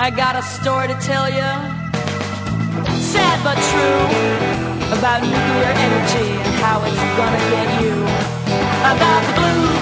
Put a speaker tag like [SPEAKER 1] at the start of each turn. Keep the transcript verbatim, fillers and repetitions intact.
[SPEAKER 1] I got a story to tell you, sad but true, about nuclear energy and how it's gonna get you. About the blues.